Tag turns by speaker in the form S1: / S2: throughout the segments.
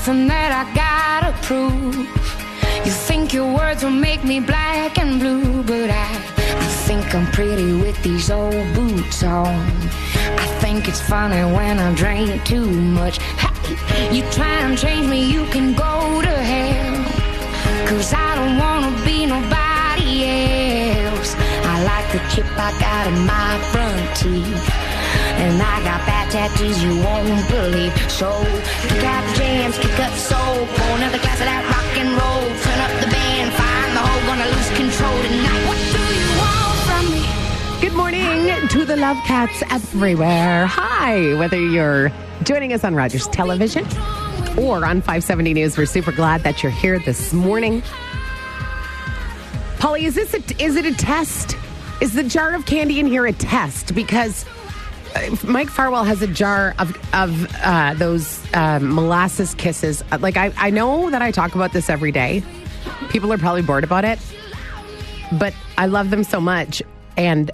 S1: something that I gotta prove. You think your words will make me black and blue, but I think I'm pretty with these old boots on. I think it's funny when I drink too much. Hey, you try and change me, you can go to hell, 'cause I don't wanna be nobody else. I like the chip I got in my front teeth, and I got bad tattoos you won't believe. So kick out the jams, kick up the soul, pour another glass of that rock and roll, turn up the band, find the hole, gonna lose control tonight. What do you want from me?
S2: Good morning to the Love Cats everywhere. Hi, whether you're joining us on Rogers Television or on 570 News, we're super glad that you're here this morning. Polly, is it a test? Is the jar of candy in here a test? Because Mike Farwell has a jar of those molasses kisses. Like, I know that I talk about this every day. People are probably bored about it, but I love them so much. And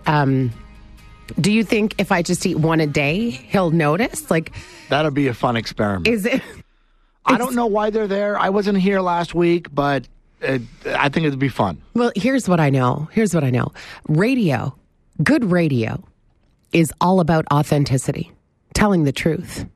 S2: do you think if I just eat one a day, he'll notice? Like,
S3: that'll be a fun experiment.
S2: Is it?
S3: I don't know why they're there. I wasn't here last week, but I think it'd be fun.
S2: Well, here's what I know. Radio, good radio, is all about authenticity, telling the truth.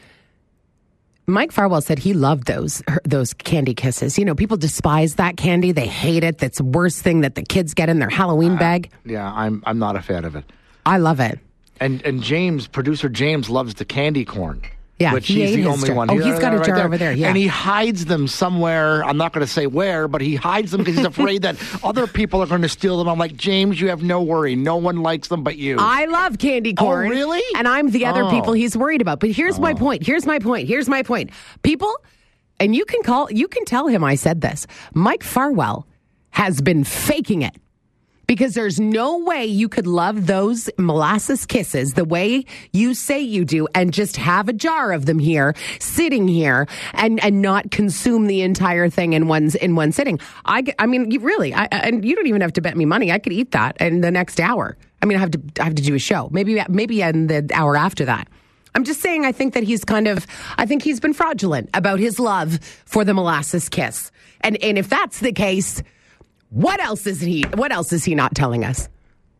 S2: Mike Farwell said he loved those candy kisses. You know, people despise that candy. They hate it. That's the worst thing that the kids get in their Halloween bag.
S3: Yeah, I'm not a fan of it.
S2: I love it.
S3: And producer James loves the candy corn.
S2: Yeah,
S3: but he's the only one.
S2: Oh, he's got a jar over there. Yeah,
S3: and he hides them somewhere. I'm not going to say where, but he hides them because he's afraid that other people are going to steal them. I'm like, James, you have no worry. No one likes them but you.
S2: I love candy corn.
S3: Oh, really?
S2: And I'm the other people he's worried about. But here's my point. Here's my point. People, and you can tell him I said this. Mike Farwell has been faking it. Because there's no way you could love those molasses kisses the way you say you do and just have a jar of them here, sitting here, and not consume the entire thing in one sitting. I mean, and you don't even have to bet me money. I could eat that in the next hour. I mean, I have to do a show. Maybe in the hour after that. I'm just saying, I think that he's been fraudulent about his love for the molasses kiss. And if that's the case, What else is he not telling us?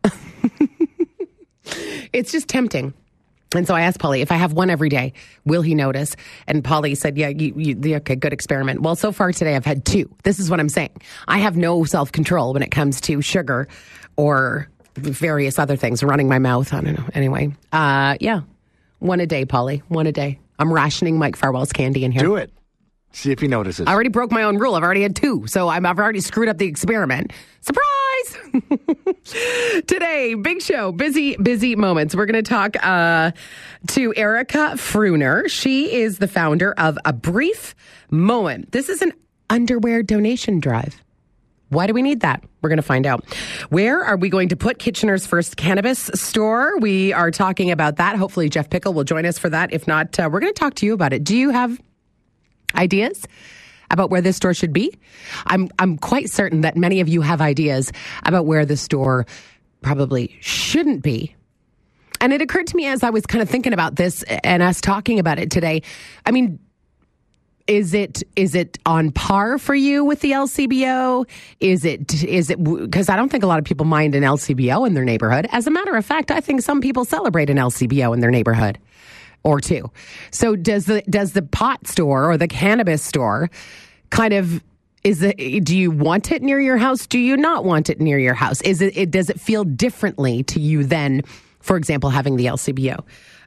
S2: It's just tempting. And so I asked Polly, if I have one every day, will he notice? And Polly said, yeah, okay, good experiment. Well, so far today I've had two. This is what I'm saying. I have no self-control when it comes to sugar or various other things running my mouth. I don't know. Anyway, yeah, one a day, Polly, one a day. I'm rationing Mike Farwell's candy in here.
S3: Do it. See if he notices.
S2: I already broke my own rule. I've already had two. So I've already screwed up the experiment. Surprise! Today, big show, busy moments. We're going to talk to Erica Fruner. She is the founder of A Brief Moment. This is an underwear donation drive. Why do we need that? We're going to find out. Where are we going to put Kitchener's first cannabis store? We are talking about that. Hopefully Jeff Pickle will join us for that. If not, we're going to talk to you about it. Do you have ideas about where this store should be? I'm quite certain that many of you have ideas about where the store probably shouldn't be. And it occurred to me as I was kind of thinking about this and us talking about it today. I mean, is it on par for you with the LCBO? Is it because I don't think a lot of people mind an LCBO in their neighborhood. As a matter of fact, I think some people celebrate an LCBO in their neighborhood. Or two. So does the pot store or the cannabis store kind of do you want it near your house? Do you not want it near your house? Does it feel differently to you than, for example, having the LCBO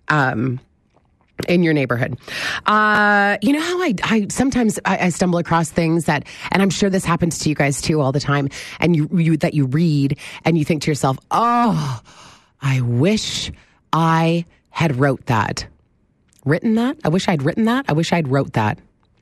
S2: in your neighborhood? You know how I sometimes I stumble across things that, and I'm sure this happens to you guys too all the time, and you read and you think to yourself, oh, I wish I had written that. I wish I'd written that. I wish I'd wrote that.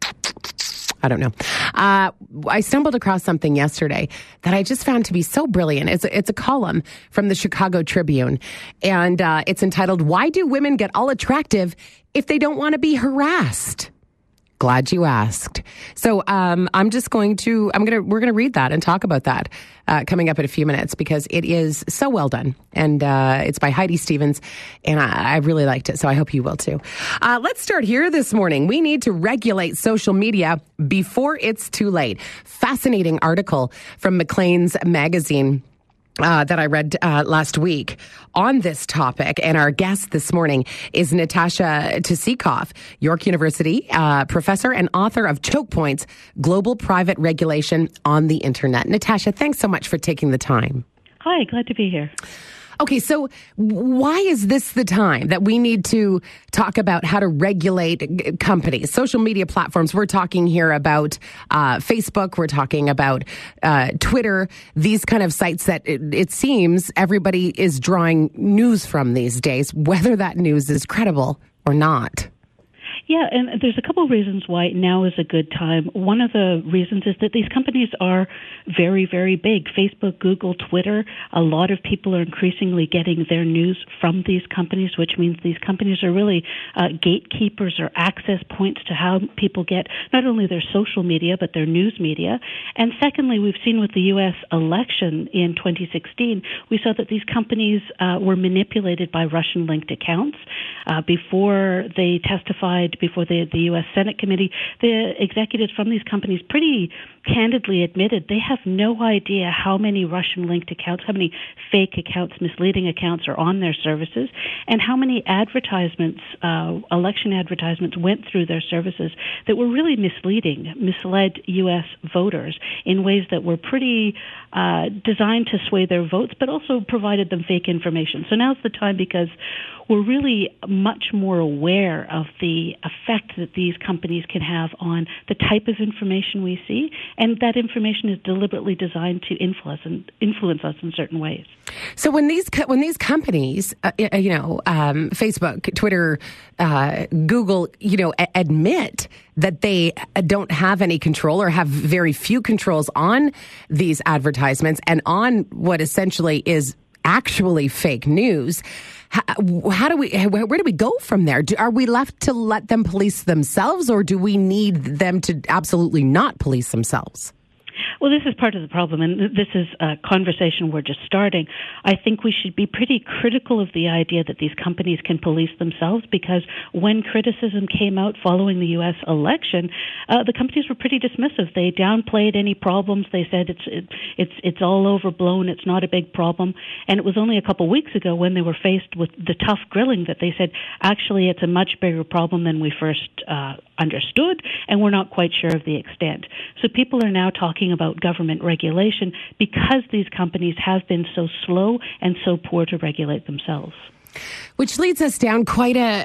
S2: I don't know. I stumbled across something yesterday that I just found to be so brilliant. It's a column from the Chicago Tribune, and it's entitled, "Why Do Women Get All Attractive If They Don't Want to Be Harassed?" Glad you asked. So we're going to read that and talk about that coming up in a few minutes because it is so well done. And it's by Heidi Stevens. And I really liked it. So I hope you will too. Let's start here this morning. We need to regulate social media before it's too late. Fascinating article from Maclean's magazine that I read last week on this topic. And our guest this morning is Natasha Tsikov, York University professor and author of Choke Points, Global Private Regulation on the Internet. Natasha, thanks so much for taking the time.
S4: Hi, glad to be here.
S2: Okay, so why is this the time that we need to talk about how to regulate companies, social media platforms? We're talking here about Facebook. We're talking about Twitter, these kind of sites that it seems everybody is drawing news from these days, whether that news is credible or not.
S4: Yeah, and there's a couple of reasons why now is a good time. One of the reasons is that these companies are very, very big. Facebook, Google, Twitter, a lot of people are increasingly getting their news from these companies, which means these companies are really gatekeepers or access points to how people get not only their social media, but their news media. And secondly, we've seen with the U.S. election in 2016, we saw that these companies were manipulated by Russian-linked accounts. Before they testified before the U.S. Senate committee, the executives from these companies pretty candidly admitted they have no idea how many Russian-linked accounts, how many fake accounts, misleading accounts are on their services, and how many advertisements, election advertisements went through their services that were really misleading, misled U.S. voters in ways that were pretty designed to sway their votes, but also provided them fake information. So now's the time because we're really much more aware of the effect that these companies can have on the type of information we see, and that information is deliberately designed to influence us in certain ways.
S2: So when these companies, Facebook, Twitter, Google, admit that they don't have any control or have very few controls on these advertisements and on what essentially is actually fake news, where do we go from there? Are we left to let them police themselves, or do we need them to absolutely not police themselves?
S4: Well, this is part of the problem, and this is a conversation we're just starting. I think we should be pretty critical of the idea that these companies can police themselves, because when criticism came out following the U.S. election, the companies were pretty dismissive. They downplayed any problems. They said it's all overblown. It's not a big problem. And it was only a couple of weeks ago when they were faced with the tough grilling that they said, actually, it's a much bigger problem than we first understood, and we're not quite sure of the extent. So people are now talking about government regulation because these companies have been so slow and so poor to regulate themselves.
S2: Which leads us down quite a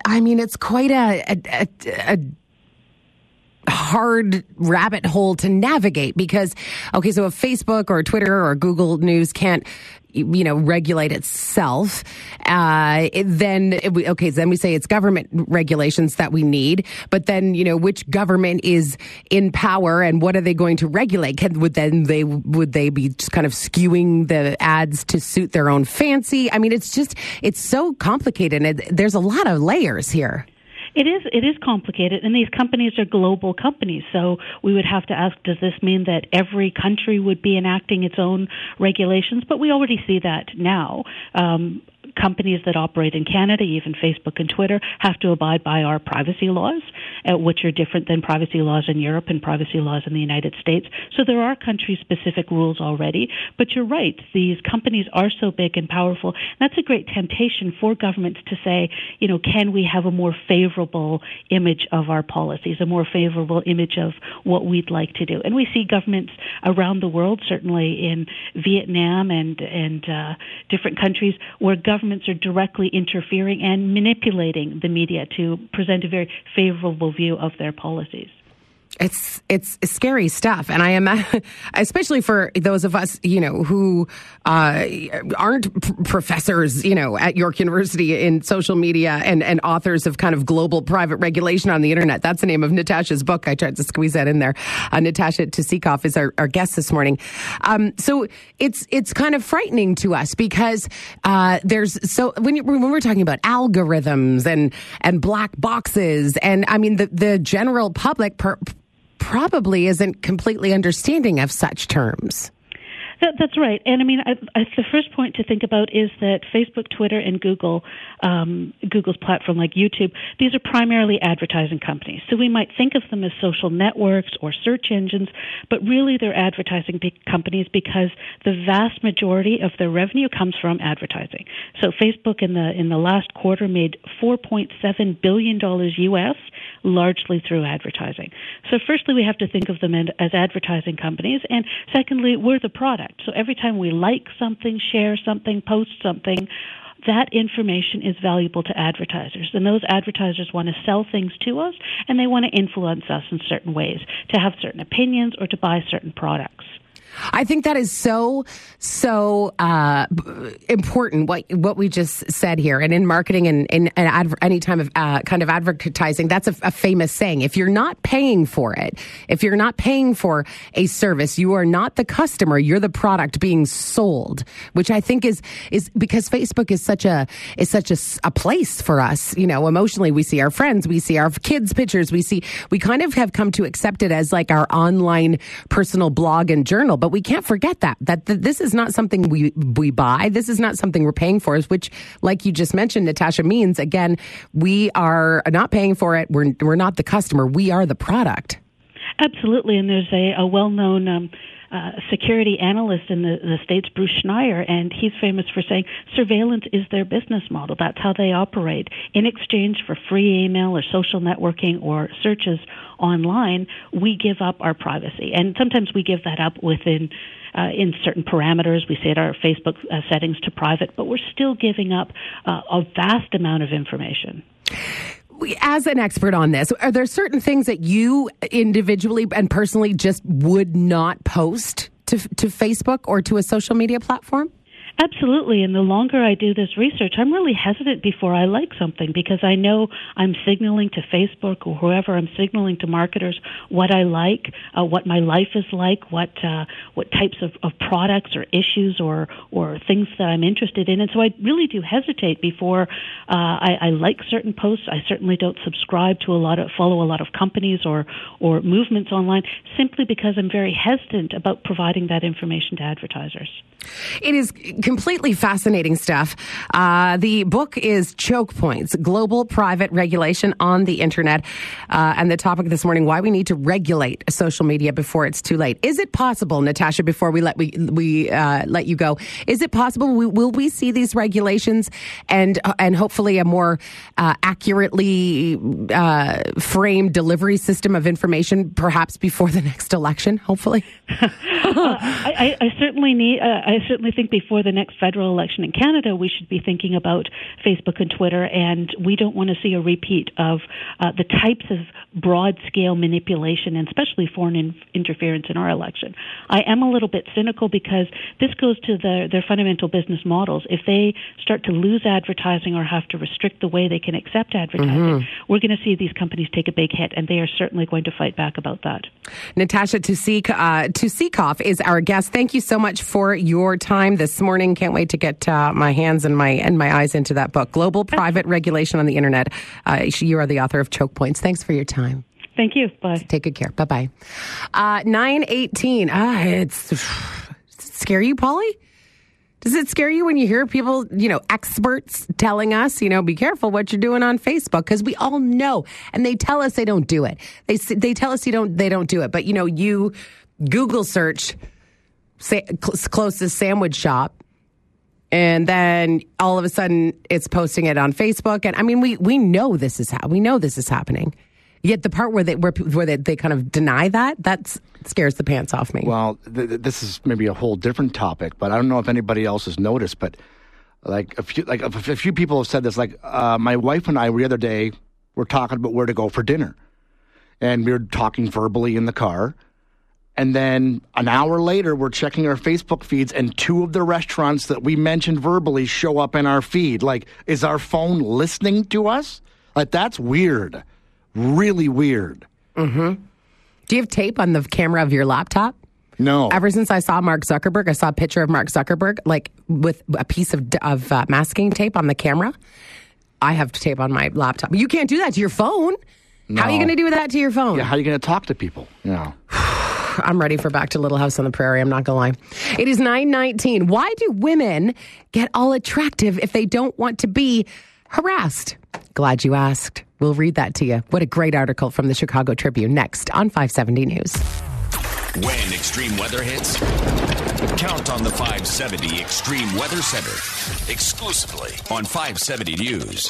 S2: hard rabbit hole to navigate because, okay, so if Facebook or Twitter or Google News can't, regulate itself, then we say it's government regulations that we need. But then, which government is in power and what are they going to regulate? Would they be just kind of skewing the ads to suit their own fancy? I mean, it's so complicated. And there's a lot of layers here.
S4: It is complicated, and these companies are global companies, so we would have to ask, does this mean that every country would be enacting its own regulations? But we already see that now. Companies that operate in Canada, even Facebook and Twitter, have to abide by our privacy laws, which are different than privacy laws in Europe and privacy laws in the United States. So there are country-specific rules already. But you're right, these companies are so big and powerful. That's a great temptation for governments to say, can we have a more favorable image of our policies, a more favorable image of what we'd like to do? And we see governments around the world, certainly in Vietnam and different countries, where governments are directly interfering and manipulating the media to present a very favorable view of their policies.
S2: It's scary stuff. And I am, especially for those of us, who aren't professors, at York University in social media and authors of kind of global private regulation on the internet. That's the name of Natasha's book. I tried to squeeze that in there. Natasha Tsikov is our guest this morning. So it's kind of frightening to us because when we're talking about algorithms and black boxes, and I mean the general public probably isn't completely understanding of such terms.
S4: That's right. And I mean, the first point to think about is that Facebook, Twitter, and Google, Google's platform like YouTube, these are primarily advertising companies. So we might think of them as social networks or search engines, but really they're advertising companies because the vast majority of their revenue comes from advertising. So Facebook in the last quarter made $4.7 billion US, largely through advertising. So firstly, we have to think of them as advertising companies, and secondly, we're the product. So every time we like something, share something, post something, that information is valuable to advertisers. And those advertisers want to sell things to us, and they want to influence us in certain ways, to have certain opinions or to buy certain products.
S2: I think that is so important, what we just said here. And in marketing and any time of kind of advertising, that's a famous saying. If you're not paying for it, if you're not paying for a service, you are not the customer. You're the product being sold, which I think is because Facebook is such a place for us. Emotionally, we see our friends, we see our kids' pictures, we kind of have come to accept it as like our online personal blog and journal. But we can't forget that this is not something we buy. This is not something we're paying for, which, like you just mentioned, Natasha, means, again, we are not paying for it. We're not the customer. We are the product.
S4: Absolutely. And there's a well-known security analyst in the States, Bruce Schneier, and he's famous for saying surveillance is their business model. That's how they operate. In exchange for free email or social networking or searches online, we give up our privacy. And sometimes we give that up within in certain parameters. We set our Facebook settings to private, but we're still giving up a vast amount of information.
S2: As an expert on this, are there certain things that you individually and personally just would not post to Facebook or to a social media platform?
S4: Absolutely, and the longer I do this research, I'm really hesitant before I like something because I know I'm signaling to Facebook or whoever, I'm signaling to marketers what I like, what my life is like, what types of products or issues or things that I'm interested in. And so I really do hesitate before I like certain posts. I certainly don't subscribe to follow a lot of companies or movements online simply because I'm very hesitant about providing that information to advertisers.
S2: It is completely fascinating stuff. The book is Choke Points, Global Private Regulation on the Internet. And the topic this morning, why we need to regulate social media before it's too late. Is it possible, Natasha, before we let you go, is it possible, will we see these regulations and hopefully a more accurately framed delivery system of information perhaps before the next election, hopefully?
S4: I certainly think before the next federal election in Canada, we should be thinking about Facebook and Twitter, and we don't want to see a repeat of the types of broad-scale manipulation and especially foreign interference in our election. I am a little bit cynical because this goes to their fundamental business models. If they start to lose advertising or have to restrict the way they can accept advertising, we're going to see these companies take a big hit, and they are certainly going to fight back about that.
S2: Natasha Tsikov is our guest. Thank you so much for your time this morning. Can't wait to get my hands and my eyes into that book, Global Private Regulation on the Internet. You are the author of Choke Points. Thanks for your time.
S4: Thank you. Bye.
S2: Take good care. Bye-bye. 9:18. Does it scare you, Polly? Does it scare you when you hear people, experts telling us, be careful what you're doing on Facebook? Because we all know, and they tell us they don't do it. They tell us they don't do it. But, you Google search closest sandwich shop, and then all of a sudden it's posting it on Facebook. And I mean, we know this is happening. Yet the part where they kind of deny that scares the pants off me.
S3: Well, this is maybe a whole different topic, but I don't know if anybody else has noticed. But a few people have said this. My wife and I the other day were talking about where to go for dinner, and we were talking verbally in the car. And then an hour later, we're checking our Facebook feeds, and 2 of the restaurants that we mentioned verbally show up in our feed. Like, is our phone listening to us? Like, that's weird. Really weird.
S2: Mm-hmm. Do you have tape on the camera of your laptop?
S3: No.
S2: Ever since I saw Mark Zuckerberg, I saw a picture of Mark Zuckerberg, like with a piece of masking tape on the camera. I have tape on my laptop. You can't do that to your phone.
S3: No.
S2: How are you going to do that to your phone?
S3: Yeah, how are you going to talk to people? Yeah.
S2: I'm ready for Back to Little House on the Prairie. I'm not going to lie. It is 9:19. Why do women get all attractive if they don't want to be harassed? Glad you asked. We'll read that to you. What a great article from the Chicago Tribune next on 570 News.
S5: When extreme weather hits, count on the 570 Extreme Weather Center. Exclusively on 570 News.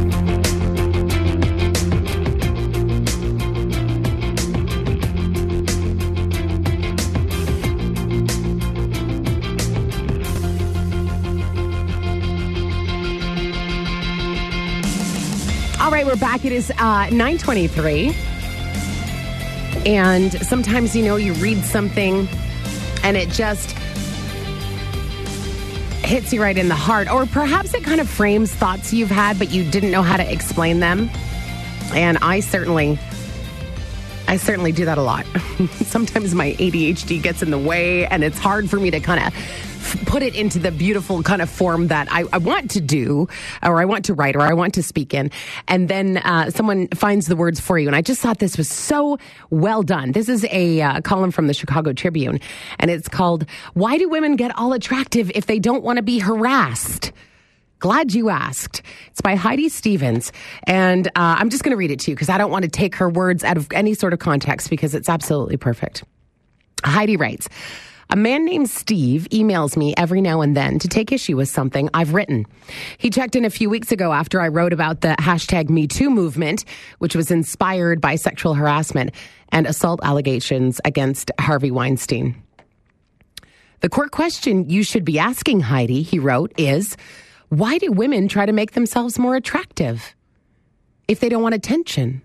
S2: All right, we're back. It is 9:23. And sometimes, you read something and it just hits you right in the heart. Or perhaps it kind of frames thoughts you've had, but you didn't know how to explain them. And I certainly do that a lot. Sometimes my ADHD gets in the way, and it's hard for me to kind of put it into the beautiful kind of form that I want to do, or I want to write, or I want to speak in. And then someone finds the words for you. And I just thought this was so well done. This is a column from the Chicago Tribune, and it's called, "Why Do Women Get All Attractive If They Don't Want to Be Harassed?" Glad you asked. It's by Heidi Stevens. And I'm just going to read it to you because I don't want to take her words out of any sort of context because it's absolutely perfect. Heidi writes, "A man named Steve emails me every now and then to take issue with something I've written. He checked in a few weeks ago after I wrote about the #MeToo movement, which was inspired by sexual harassment and assault allegations against Harvey Weinstein. The core question you should be asking, Heidi," he wrote, is, "why do women try to make themselves more attractive if they don't want attention?"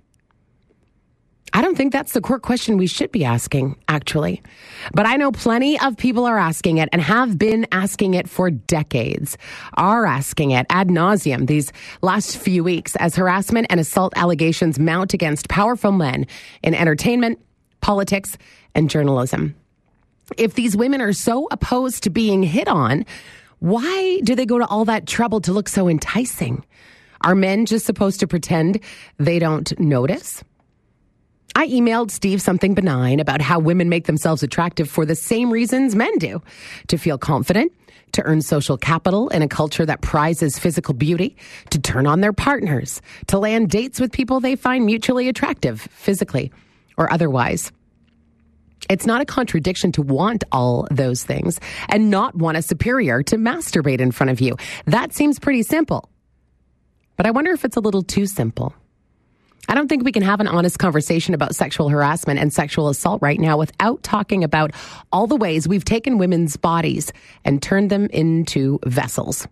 S2: I don't think that's the core question we should be asking, actually. But I know plenty of people are asking it and have been asking it for decades, are asking it ad nauseum these last few weeks as harassment and assault allegations mount against powerful men in entertainment, politics, and journalism. If these women are so opposed to being hit on, why do they go to all that trouble to look so enticing? Are men just supposed to pretend they don't notice? I emailed Steve something benign about how women make themselves attractive for the same reasons men do. To feel confident, to earn social capital in a culture that prizes physical beauty, to turn on their partners, to land dates with people they find mutually attractive, physically or otherwise. It's not a contradiction to want all those things and not want a superior to masturbate in front of you. That seems pretty simple. But I wonder if it's a little too simple. I don't think we can have an honest conversation about sexual harassment and sexual assault right now without talking about all the ways we've taken women's bodies and turned them into vessels.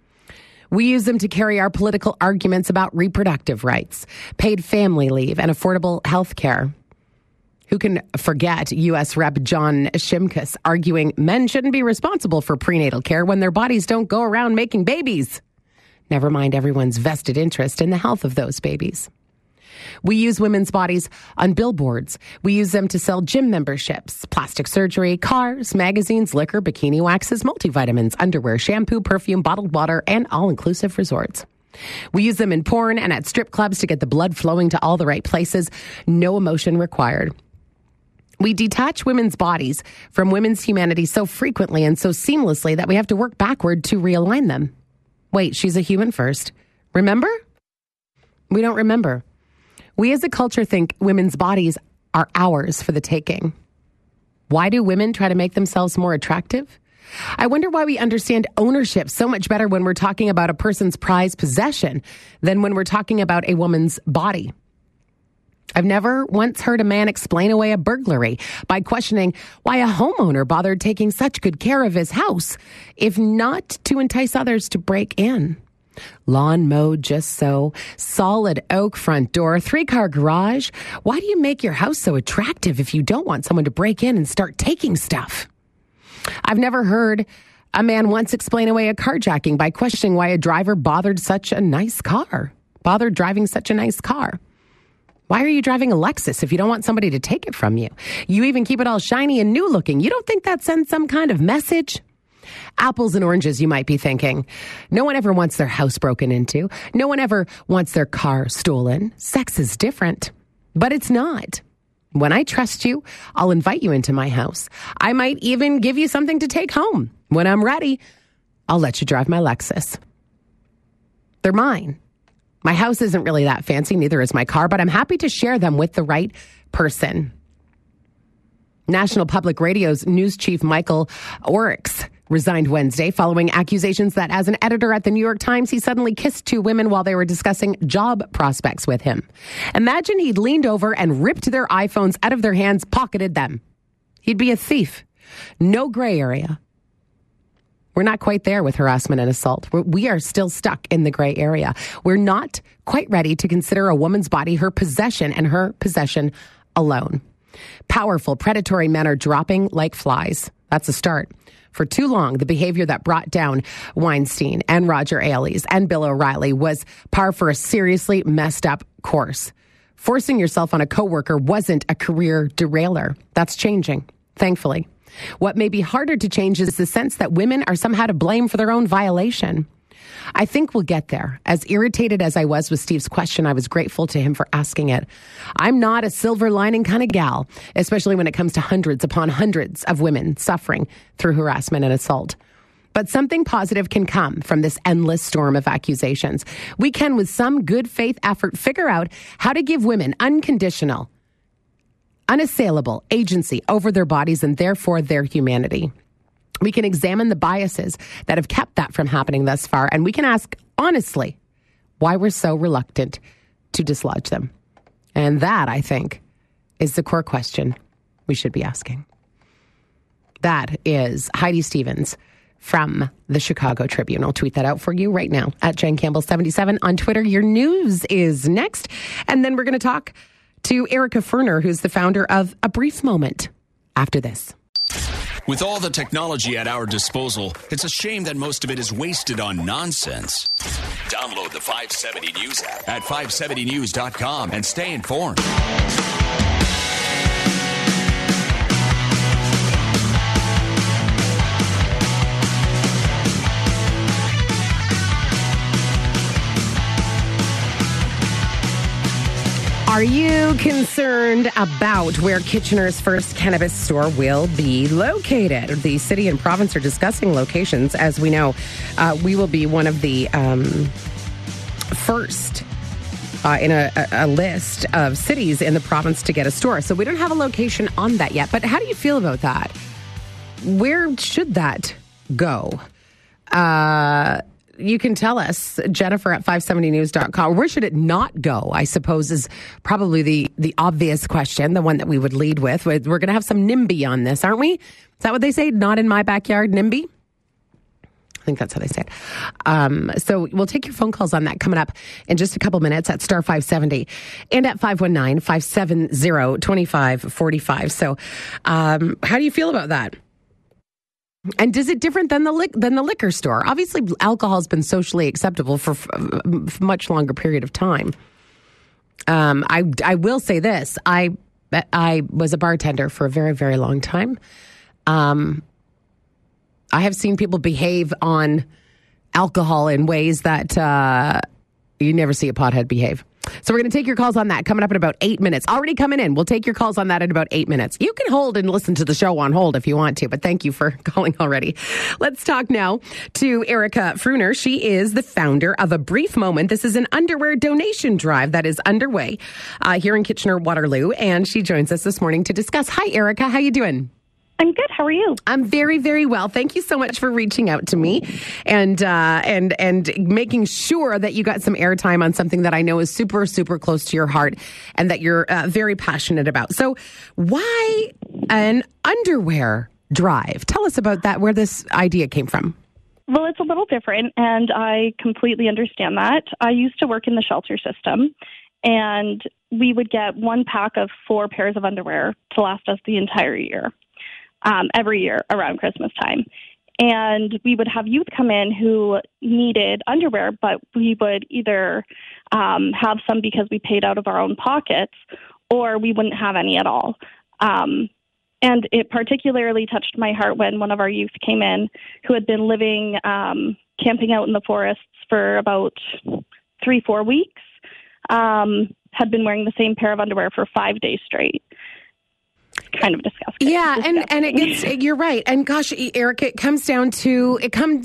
S2: We use them to carry our political arguments about reproductive rights, paid family leave, and affordable health care. Who can forget U.S. Rep. John Shimkus arguing men shouldn't be responsible for prenatal care when their bodies don't go around making babies? Never mind everyone's vested interest in the health of those babies. We use women's bodies on billboards. We use them to sell gym memberships, plastic surgery, cars, magazines, liquor, bikini waxes, multivitamins, underwear, shampoo, perfume, bottled water, and all-inclusive resorts. We use them in porn and at strip clubs to get the blood flowing to all the right places. No emotion required. We detach women's bodies from women's humanity so frequently and so seamlessly that we have to work backward to realign them. Wait, she's a human first. Remember? We don't remember. We as a culture think women's bodies are ours for the taking. Why do women try to make themselves more attractive? I wonder why we understand ownership so much better when we're talking about a person's prized possession than when we're talking about a woman's body. I've never once heard a man explain away a burglary by questioning why a homeowner bothered taking such good care of his house, if not to entice others to break in. Lawn mowed just so. Solid oak front door. 3-car garage. Why do you make your house so attractive if you don't want someone to break in and start taking stuff? I've never heard a man once explain away a carjacking by questioning why a driver bothered driving such a nice car. Why are you driving a Lexus if you don't want somebody to take it from you? You even keep it all shiny and new looking. You don't think that sends some kind of message? Apples and oranges, you might be thinking. No one ever wants their house broken into. No one ever wants their car stolen. Sex is different, but it's not. When I trust you, I'll invite you into my house. I might even give you something to take home. When I'm ready, I'll let you drive my Lexus. They're mine. My house isn't really that fancy, neither is my car, but I'm happy to share them with the right person. National Public Radio's news chief Michael Oryx resigned Wednesday following accusations that as an editor at the New York Times, he suddenly kissed 2 women while they were discussing job prospects with him. Imagine he'd leaned over and ripped their iPhones out of their hands, pocketed them. He'd be a thief. No gray area. We're not quite there with harassment and assault. We are still stuck in the gray area. We're not quite ready to consider a woman's body her possession and her possession alone. Powerful, predatory men are dropping like flies. That's a start. For too long, the behavior that brought down Weinstein and Roger Ailes and Bill O'Reilly was par for a seriously messed up course. Forcing yourself on a coworker wasn't a career derailer. That's changing, thankfully. What may be harder to change is the sense that women are somehow to blame for their own violation. I think we'll get there. As irritated as I was with Steve's question, I was grateful to him for asking it. I'm not a silver lining kind of gal, especially when it comes to hundreds upon hundreds of women suffering through harassment and assault. But something positive can come from this endless storm of accusations. We can, with some good faith effort, figure out how to give women unconditional, unassailable agency over their bodies and therefore their humanity. We can examine the biases that have kept that from happening thus far, and we can ask honestly why we're so reluctant to dislodge them. And that, I think, is the core question we should be asking. That is Heidi Stevens from the Chicago Tribune. I'll tweet that out for you right now at Jen Campbell 77 on Twitter. Your news is next. And then we're going to talk to Erica Ferner, who's the founder of A Brief Moment, after this.
S5: With all the technology at our disposal, it's a shame that most of it is wasted on nonsense. Download the 570 News app at 570news.com and stay informed.
S2: Are you concerned about where Kitchener's first cannabis store will be located? The city and province are discussing locations. As we know, we will be one of the first in a list of cities in the province to get a store. So we don't have a location on that yet. But how do you feel about that? Where should that go? You can tell us, Jennifer at 570news.com. Where should it not go, I suppose, is probably the obvious question, the one that we would lead with. We're going to have some NIMBY on this, aren't we? Is that what they say? Not in my backyard, NIMBY? I think that's how they say it. So we'll take your phone calls on that coming up in just a couple minutes at star 570 and at 519-570-2545. So how do you feel about that? And is it different than the liquor store? Obviously, alcohol has been socially acceptable for a much longer period of time. I will say this. I was a bartender for a very, very long time. I have seen people behave on alcohol in ways that you never see a pothead behave. So we're going to take your calls on that coming up in about 8 minutes. Already coming in. We'll take your calls on that in about 8 minutes. You can hold and listen to the show on hold if you want to, but thank you for calling already. Let's talk now to Erica Ferner. She is the founder of A Brief Moment. This is an underwear donation drive that is underway here in Kitchener-Waterloo, and she joins us this morning to discuss. Hi, Erica. How you doing?
S6: I'm good. How are you?
S2: I'm very, very well. Thank you so much for reaching out to me and making sure that you got some airtime on something that I know is super, super close to your heart and that you're very passionate about. So why an underwear drive? Tell us about that, where this idea came from.
S6: Well, it's a little different, and I completely understand that. I used to work in the shelter system, and we would get 1 pack of 4 pairs of underwear to last us the entire year, every year around Christmas time. And we would have youth come in who needed underwear, but we would either have some because we paid out of our own pockets, or we wouldn't have any at all. And it particularly touched my heart when one of our youth came in who had been living, camping out in the forests for about 3-4 weeks, had been wearing the same pair of underwear for 5 days straight. Kind of disgusting.
S2: Yeah, and it gets, you're right. And gosh, Eric, it comes down to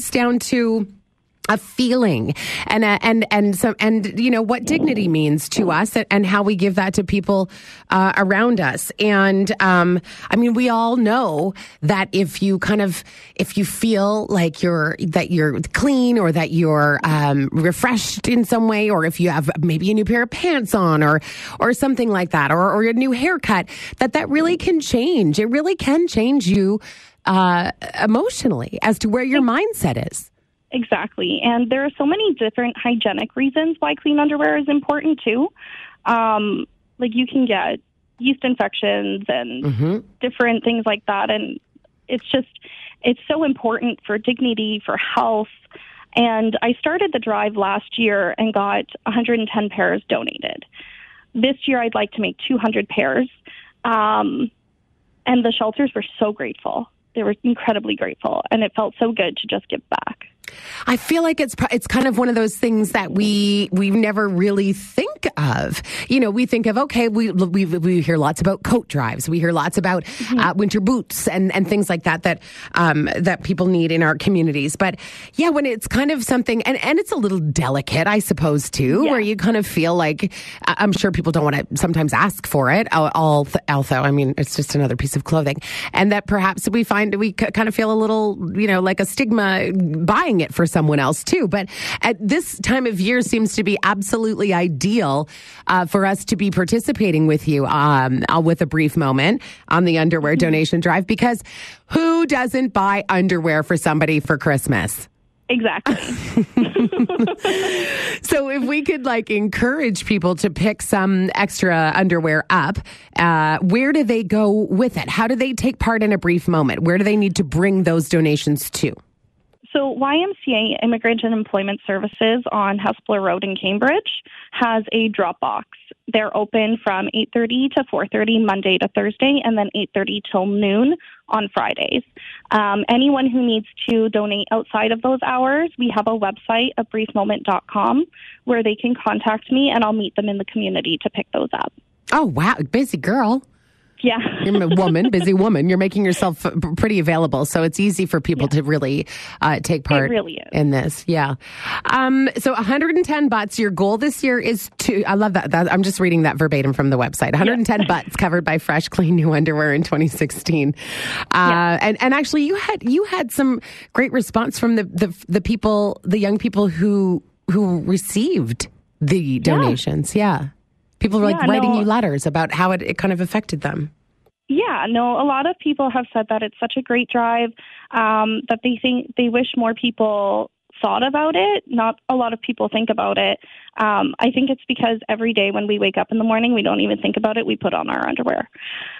S2: a feeling and you know what dignity means to us and how we give that to people around us. And I mean, we all know that if you feel like you're clean or that you're refreshed in some way, or if you have maybe a new pair of pants on or something like that, or a new haircut, that really can change. It really can change you emotionally as to where your mindset is.
S6: Exactly. And there are so many different hygienic reasons why clean underwear is important too. Like you can get yeast infections and different things like that. And it's so important for dignity, for health. And I started the drive last year and got 110 pairs donated. This year I'd like to make 200 pairs. And the shelters were so grateful. They were incredibly grateful. And it felt so good to just give back.
S2: I feel like it's kind of one of those things that we never really think of. You know, we think of, okay, we hear lots about coat drives. We hear lots about winter boots and things like that people need in our communities. But yeah, when it's kind of something, and it's a little delicate, I suppose, too, where you kind of feel like, I'm sure people don't want to sometimes ask for it. Although, I mean, it's just another piece of clothing. And that perhaps we kind of feel a little, you know, like a stigma buying it for someone else too. But at this time of year seems to be absolutely ideal for us to be participating with you with a brief moment on the underwear donation drive, because who doesn't buy underwear for somebody for Christmas?
S6: Exactly.
S2: So if we could encourage people to pick some extra underwear up, where do they go with it? How do they take part in a brief moment? Where do they need to bring those donations to?
S6: So YMCA Immigrant and Employment Services on Hespeler Road in Cambridge has a drop box. They're open from 8:30 to 4:30 Monday to Thursday, and then 8:30 till noon on Fridays. Anyone who needs to donate outside of those hours, we have a website, abriefmoment.com, where they can contact me, and I'll meet them in the community to pick those up.
S2: Oh, wow. Busy girl.
S6: Yeah.
S2: You're a busy woman. You're making yourself pretty available. So it's easy for people to really take part in this. Yeah. So 110 butts. Your goal this year is I love that. I'm just reading that verbatim from the website. 110 butts covered by fresh, clean new underwear in 2016. And actually you had some great response from the people, the young people who received the donations. Yeah. People were writing you letters about how it kind of affected them.
S6: Yeah, no, a lot of people have said that it's such a great drive, that they wish more people thought about it. Not a lot of people think about it. I think it's because every day when we wake up in the morning, we don't even think about it. We put on our underwear.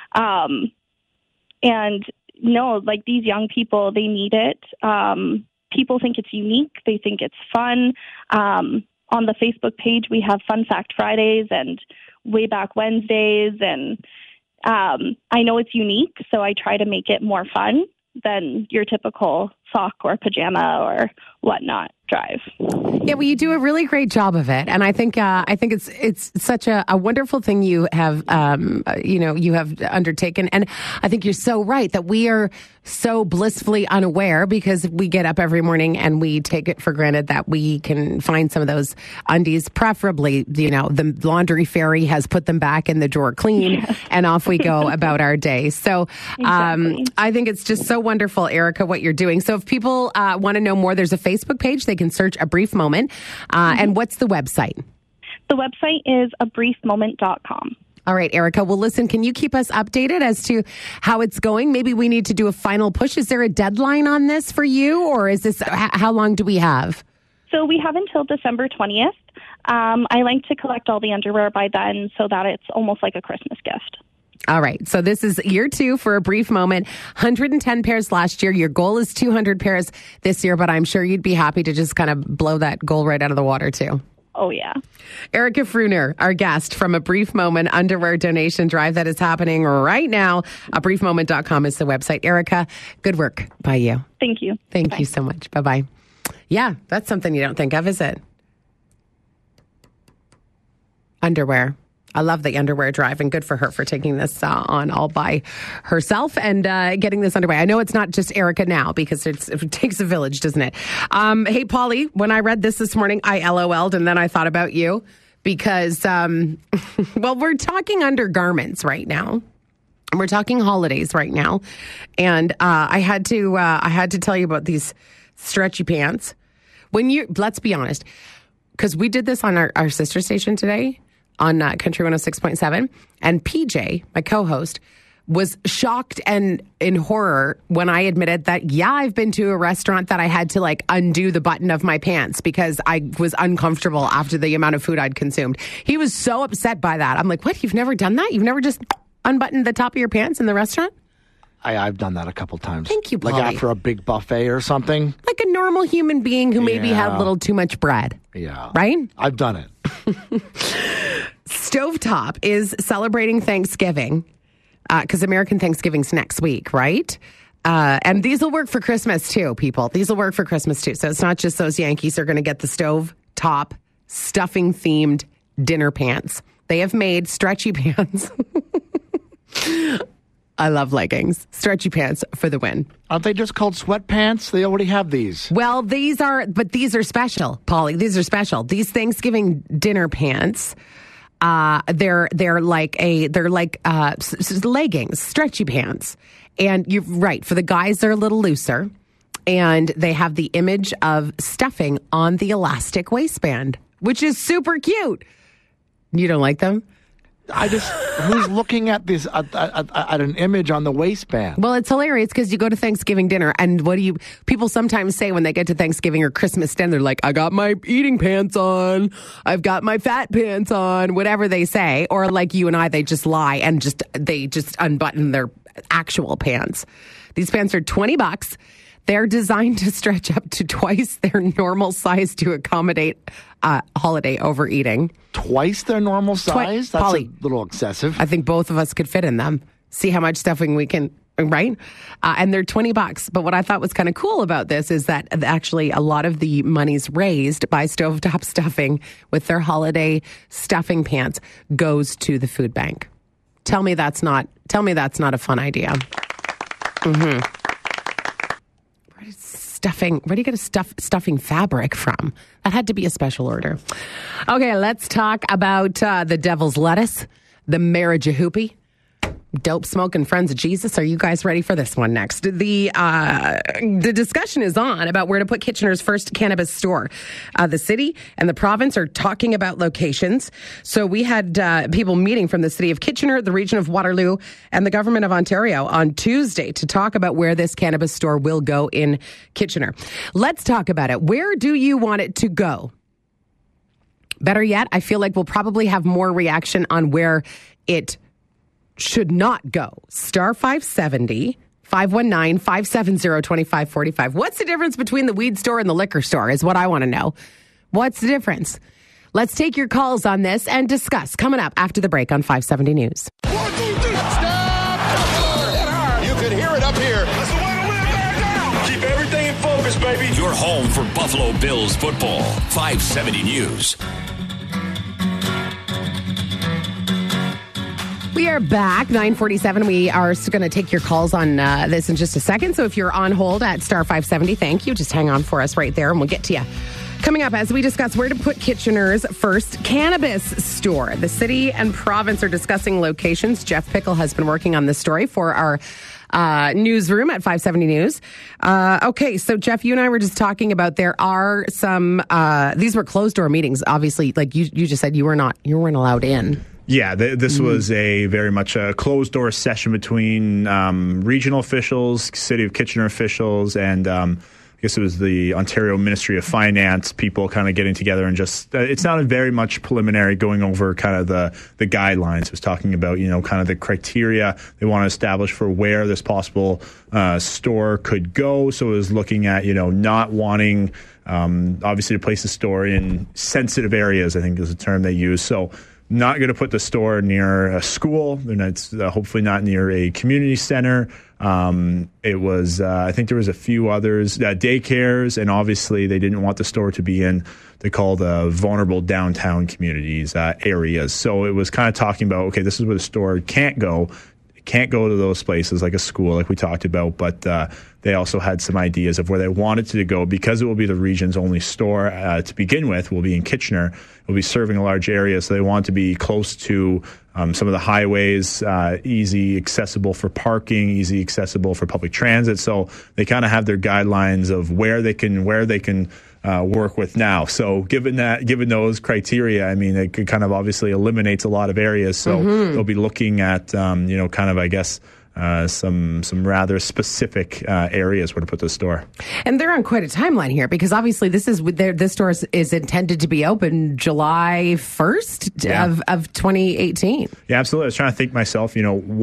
S6: And no, these young people, they need it. People think it's unique. They think it's fun. On the Facebook page, we have Fun Fact Fridays and Way Back Wednesdays, and I know it's unique, so I try to make it more fun than your typical sock or pajama or whatnot drive.
S2: Yeah, well, you do a really great job of it, and I think it's such a wonderful thing you have you have undertaken, and I think you're so right that we are so blissfully unaware because we get up every morning and we take it for granted that we can find some of those undies. Preferably, the laundry fairy has put them back in the drawer clean, and off we go about our day. So
S6: exactly.
S2: I think it's just so wonderful, Erica, what you're doing. So if people want to know more, there's a Facebook page. They can search A Brief Moment. And what's the website?
S6: The website is abriefmoment.com.
S2: All right, Erica. Well, listen, can you keep us updated as to how it's going? Maybe we need to do a final push. Is there a deadline on this for you, or is this, how long do we have?
S6: So we have until December 20th. I like to collect all the underwear by then so that it's almost like a Christmas gift.
S2: All right. So this is year 2 for A Brief Moment. 110 pairs last year. Your goal is 200 pairs this year, but I'm sure you'd be happy to just kind of blow that goal right out of the water, too.
S6: Oh, yeah.
S2: Erica Fruner, our guest from A Brief Moment underwear donation drive that is happening right now. abriefmoment.com is the website. Erica, good work by you.
S6: Thank you.
S2: Thank you so much. Bye-bye. Yeah, that's something you don't think of, is it? Underwear. I love the underwear drive, and good for her for taking this on all by herself and getting this underway. I know it's not just Erica now because it takes a village, doesn't it? Hey, Polly, when I read this morning, I LOL'd, and then I thought about you because, well, we're talking undergarments right now. We're talking holidays right now, and I had to tell you about these stretchy pants. Let's be honest, because we did this on our sister station today on Country 106.7, and PJ, my co-host, was shocked and in horror when I admitted that, yeah, I've been to a restaurant that I had to undo the button of my pants because I was uncomfortable after the amount of food I'd consumed. He was so upset by that. I'm like, what? You've never done that? You've never just unbuttoned the top of your pants in the restaurant?
S3: I've done that a couple times.
S2: Thank you, Polly.
S3: Like after a big buffet or something.
S2: Like a normal human being who maybe had a little too much bread.
S3: Yeah.
S2: Right?
S3: I've done it.
S2: Stovetop is celebrating Thanksgiving because American Thanksgiving's next week, right? And these will work for Christmas too, people. These will work for Christmas too. So it's not just those Yankees are going to get the Stovetop stuffing themed dinner pants. They have made stretchy pants. I love leggings. Stretchy pants for the win.
S3: Aren't they just called sweatpants? They already have these.
S2: Well, these are special, Polly. These are special. These Thanksgiving dinner pants, they're like leggings, stretchy pants. And you're right. For the guys, they're a little looser. And they have the image of stuffing on the elastic waistband, which is super cute. You don't like them?
S3: Who's looking at this, at an image on the waistband?
S2: Well, it's hilarious because you go to Thanksgiving dinner and people sometimes say when they get to Thanksgiving or Christmas dinner, they're like, I got my eating pants on. I've got my fat pants on, whatever they say. Or like you and I, they just lie and they just unbutton their actual pants. These pants are $20. They're designed to stretch up to twice their normal size to accommodate holiday overeating.
S3: Twice their normal size? That's
S2: Polly,
S3: a little excessive.
S2: I think both of us could fit in them. See how much stuffing we can, right? And they're $20. But what I thought was kind of cool about this is that actually a lot of the money's raised by Stovetop Stuffing with their holiday stuffing pants goes to the food bank. Tell me that's not a fun idea. Mm-hmm. Where do you get a stuffing fabric from? That had to be a special order. Okay, let's talk about the devil's lettuce, the Marijahoopy, dope smoking friends of Jesus. Are you guys ready for this one next? The discussion is on about where to put Kitchener's first cannabis store. The city and the province are talking about locations. So we had people meeting from the city of Kitchener, the region of Waterloo, and the government of Ontario on Tuesday to talk about where this cannabis store will go in Kitchener. Let's talk about it. Where do you want it to go? Better yet, I feel like we'll probably have more reaction on where it should not go. Star 570, 519-570-2545. What's the difference between the weed store and the liquor store is what I want to know. What's the difference? Let's take your calls on this and discuss coming up after the break on 570 News.
S7: Stop! You can hear it up here. That's the way to win down. Keep everything in focus, baby.
S5: Your home for Buffalo Bills football. 570 News.
S2: We are back, 9:47. We are going to take your calls on this in just a second. So if you're on hold at star 570, thank you. Just hang on for us right there and we'll get to you. Coming up as we discuss where to put Kitchener's first cannabis store. The city and province are discussing locations. Jeff Pickle has been working on this story for our newsroom at 570 News. Okay, so Jeff, you and I were just talking about there are some, these were closed door meetings. Obviously, like you just said, you weren't allowed in.
S8: Yeah, this was a very much a closed-door session between regional officials, City of Kitchener officials, and I guess it was the Ontario Ministry of Finance people kind of getting together and just, it sounded very much preliminary, going over kind of the guidelines. It was talking about, kind of the criteria they want to establish for where this possible store could go. So it was looking at, not wanting, obviously, to place the store in sensitive areas, I think is the term they use. So not going to put the store near a school, and it's hopefully not near a community center. It was, I think there was a few others, daycares, and obviously they didn't want the store to be in, they call the vulnerable downtown communities areas. So it was kind of talking about, okay, this is where the store can't go. It can't go to those places like a school, like we talked about, but they also had some ideas of where they wanted to go because it will be the region's only store to begin with. Will be in Kitchener. It will be serving a large area, so they want to be close to some of the highways, easy accessible for parking, easy accessible for public transit. So they kind of have their guidelines of where they can work with now. So given those criteria, I mean, it could kind of obviously eliminates a lot of areas. So they'll be looking at kind of, I guess, some rather specific areas where to put the store.
S2: And they're on quite a timeline here because obviously this store is intended to be open July 1st of 2018.
S8: Yeah, absolutely. I was trying to think myself,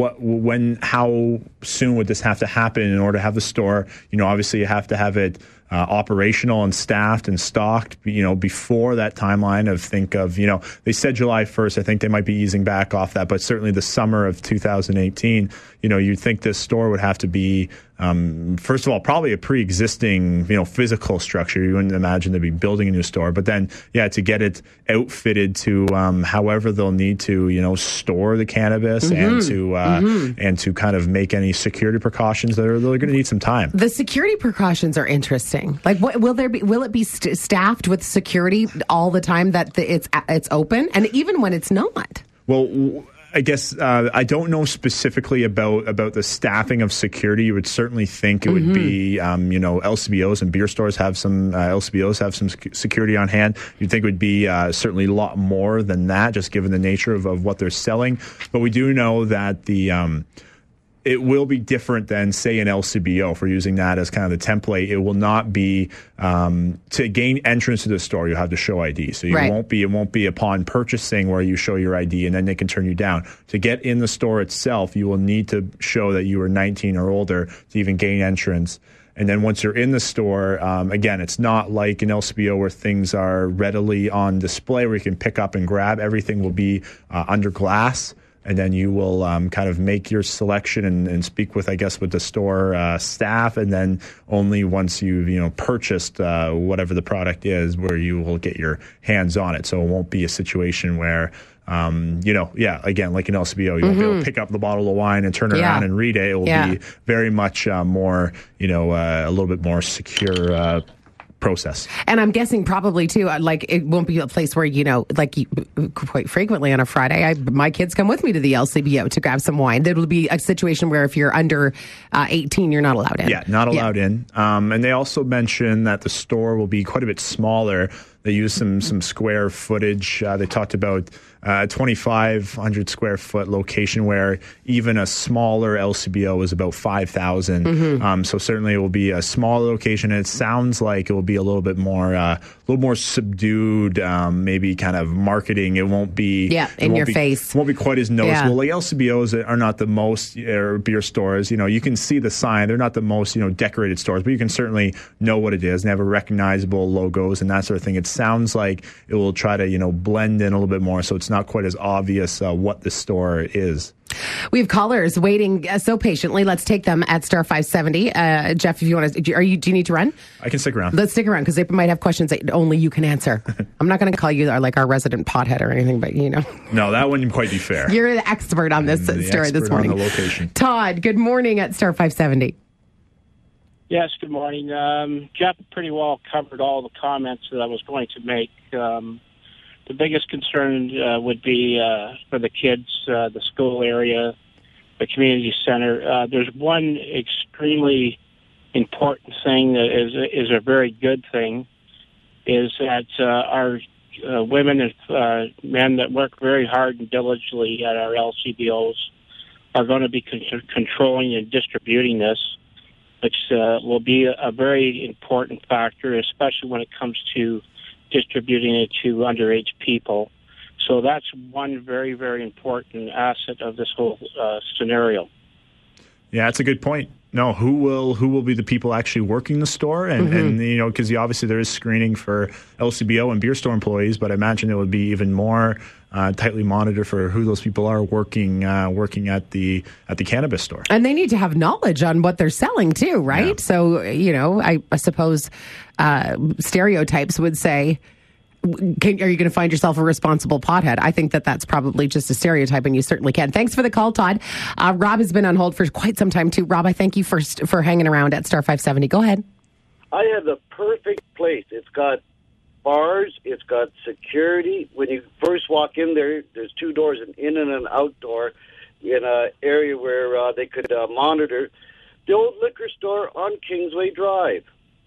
S8: how soon would this have to happen in order to have the store? Obviously you have to have it operational and staffed and stocked, before that timeline of they said July 1st. I think they might be easing back off that, but certainly the summer of 2018, you'd think this store would have to be, first of all, probably a pre-existing, physical structure. You wouldn't imagine they'd be building a new store, but then, to get it outfitted to, however they'll need to, store the cannabis and to kind of make any security precautions they're going to need some time.
S2: The security precautions are interesting. Like, will it be staffed with security all the time that it's open, and even when it's not?
S8: Well, I guess I don't know specifically about the staffing of security. You would certainly think it would be, LCBOs and beer stores have some LCBOs have some security on hand. You'd think it would be certainly a lot more than that, just given the nature of what they're selling. But we do know that it will be different than, say, an LCBO, if we're using that as kind of the template. It will not be, to gain entrance to the store, you'll have to show ID. So it won't be upon purchasing where you show your ID and then they can turn you down. To get in the store itself, you will need to show that you are 19 or older to even gain entrance. And then once you're in the store, again, it's not like an LCBO where things are readily on display where you can pick up and grab. Everything will be under glass. And then you will kind of make your selection and speak with the store staff. And then only once you've, purchased whatever the product is where you will get your hands on it. So it won't be a situation where, again, like an LCBO, you won't be able to pick up the bottle of wine and turn it around and read it. It will be very much more, a little bit more secure process.
S2: And I'm guessing probably too, it won't be a place where, quite frequently on a Friday, my kids come with me to the LCBO to grab some wine. It'll be a situation where if you're under 18, you're not allowed in.
S8: Yeah, not allowed in. And they also mentioned that the store will be quite a bit smaller. They used some square footage. They talked about 2,500 square foot location where even a smaller LCBO is about 5,000. So certainly it will be a smaller location. And it sounds like it will be a little bit more subdued, maybe kind of marketing. It won't be
S2: in your face.
S8: It won't be quite as noticeable. Like LCBOs are not the most, or beer stores. You can see the sign. They're not the most decorated stores, but you can certainly know what it is. And they have a recognizable logos and that sort of thing. It sounds like it will try to blend in a little bit more, so it's not quite as obvious what the store is.
S2: We have callers waiting so patiently. Let's take them at star 570. Jeff, if you want to, do you need to run?
S8: I can stick around.
S2: Let's stick around because they might have questions that only you can answer. I'm not going to call you our resident pothead or anything, but
S8: No, that wouldn't quite be fair.
S2: You're the expert on this story this morning.
S8: On the location.
S2: Todd, good morning at star 570.
S9: Yes, good morning. Jeff pretty well covered all the comments that I was going to make. The biggest concern would be for the kids, the school area, the community center. There's one extremely important thing that is a very good thing, is that our women and men that work very hard and diligently at our LCBOs are going to be controlling and distributing this, which will be a very important factor, especially when it comes to distributing it to underage people. So that's one very, very important asset of this whole scenario.
S8: Yeah, that's a good point. No, who will be the people actually working the store? And you know, because obviously there is screening for LCBO and beer store employees, but I imagine it would be even more tightly monitored for who those people are working at the cannabis store.
S2: And they need to have knowledge on what they're selling too, right?
S8: Yeah.
S2: So, you know, I suppose stereotypes would say, are you going to find yourself a responsible pothead? I think that's probably just a stereotype, and you certainly can. Thanks for the call, Todd. Rob has been on hold for quite some time, too. Rob, I thank you for hanging around at Star 570. Go ahead.
S10: I have the perfect place. It's got bars. It's got security. When you first walk in there, there's two doors, an in and an outdoor, in an area where they could monitor. The old liquor store on Kingsway Drive.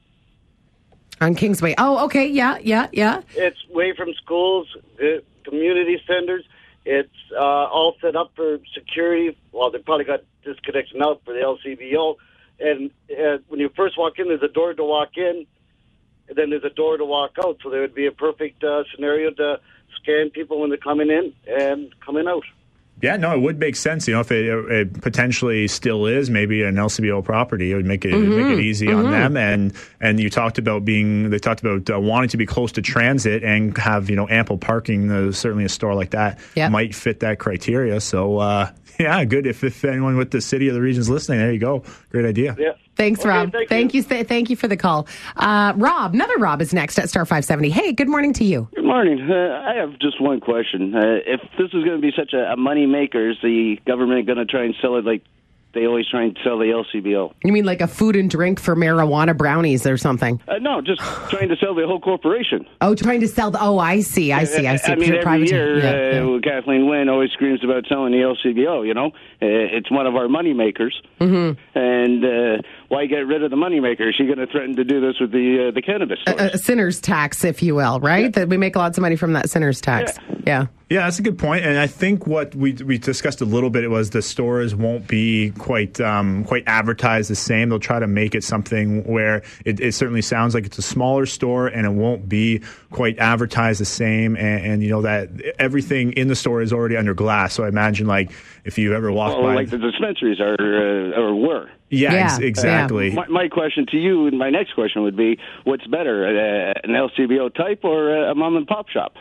S2: On Kingsway. Oh, okay. Yeah.
S10: It's away from schools, community centers. It's all set up for security. Well, they probably got disconnection out for the LCBO. And when you first walk in, there's a door to walk in, and then there's a door to walk out. So there would be a perfect scenario to scan people when they're coming in and coming out.
S8: Yeah, no, it would make sense. You know, if it potentially still is maybe an LCBO property, it would make it easy on them. And you talked about wanting to be close to transit and have, you know, ample parking. Certainly a store like that might fit that criteria. So yeah, good. If anyone with the city or the region's listening, there you go. Great idea.
S10: Yeah.
S2: Thanks, Rob. Thank you. Thank you for the call. Rob, another Rob is next at Star 570. Hey, good morning to you.
S11: Good morning. I have just one question. If this is going to be such a money maker, is the government going to try and sell it like they always try and sell the LCBO?
S2: You mean like a food and drink for marijuana brownies or something?
S11: No, just trying to sell the whole corporation.
S2: Oh, trying to sell I see.
S11: I mean, every year, Kathleen Wynne always screams about selling the LCBO, you know. It's one of our money makers. Mm-hmm. And why get rid of the money maker? Is she going to threaten to do this with the cannabis stores?
S2: A sinner's tax, if you will, right? Yeah. That we make lots of money from that sinner's tax. Yeah.
S8: Yeah, that's a good point. And I think what we discussed a little bit was the stores won't be quite advertised the same. They'll try to make it something where it certainly sounds like it's a smaller store and it won't be quite advertised the same. And you know that everything in the store is already under glass. So I imagine like if you ever walk by,
S11: like the dispensaries are or were.
S8: Yeah, exactly.
S11: Yeah. My question to you, and my next question would be, what's better, an LCBO type or a mom and pop shop?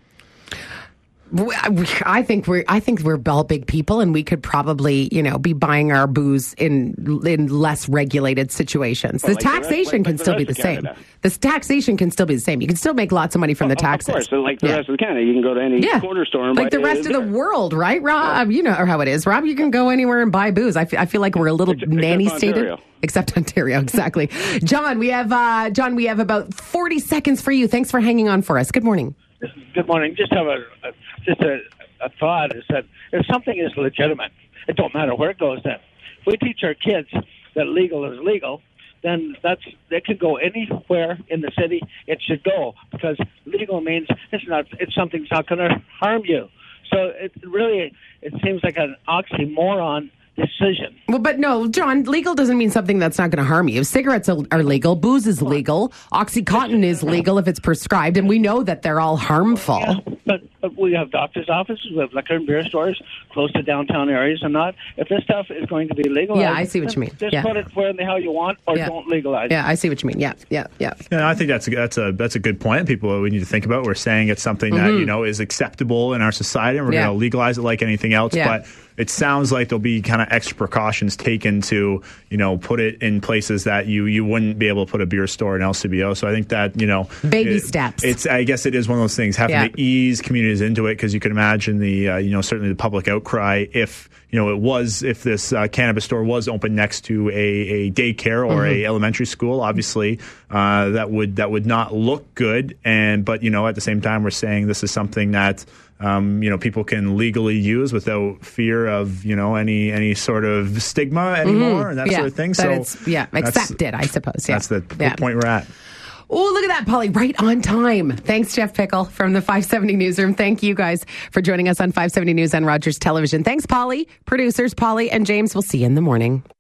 S2: I think we're all big people, and we could probably, you know, be buying our booze in less regulated situations. The taxation can still be the same. The taxation can still be the same. You can still make lots of money from the taxes.
S11: Of course, so like the rest of Canada, you can go to any corner store and
S2: like
S11: buy
S2: the rest of the world, right, Rob? You know how it is, Rob. You can go anywhere and buy booze. I feel like we're a little nanny-stated. Except Ontario, exactly. John, we have about 40 seconds for you. Thanks for hanging on for us. Good morning.
S9: Good morning. Just have a thought is that if something is legitimate, it don't matter where it goes then. If we teach our kids that legal is legal, then it can go anywhere in the city it should go, because legal means it's something that's not going to harm you. So it seems like an oxymoron decision.
S2: Well, but no, John, legal doesn't mean something that's not going to harm you. Cigarettes are legal. Booze is legal. Oxycontin is legal if it's prescribed, and we know that they're all harmful.
S9: Yeah, but we have doctors' offices, we have liquor and beer stores close to downtown areas and not. If this stuff is going to be legal,
S2: I see what you mean.
S9: Just put it where the hell you want, or don't legalize it.
S2: Yeah, I see what you mean. Yeah.
S8: I think that's a good point. People we need to think about. We're saying it's something that you know is acceptable in our society, and we're going to legalize it like anything else. Yeah. But it sounds like there'll be kind of extra precautions taken to, you know, put it in places that you wouldn't be able to put a beer store in LCBO. So I think that, you know,
S2: baby steps.
S8: I guess it is one of those things, having to ease communities into it, because you can imagine certainly the public outcry if this cannabis store was open next to a daycare or a elementary school. Obviously, that would not look good. But you know, at the same time, we're saying this is something that people can legally use without fear of, you know, any sort of stigma anymore and that sort of thing.
S2: So it's accepted, I suppose.
S8: That's the point we're at.
S2: Oh, look at that, Polly. Right on time. Thanks, Jeff Pickle from the 570 Newsroom. Thank you guys for joining us on 570 News and Rogers Television. Thanks, Polly. Producers, Polly and James. We'll see you in the morning.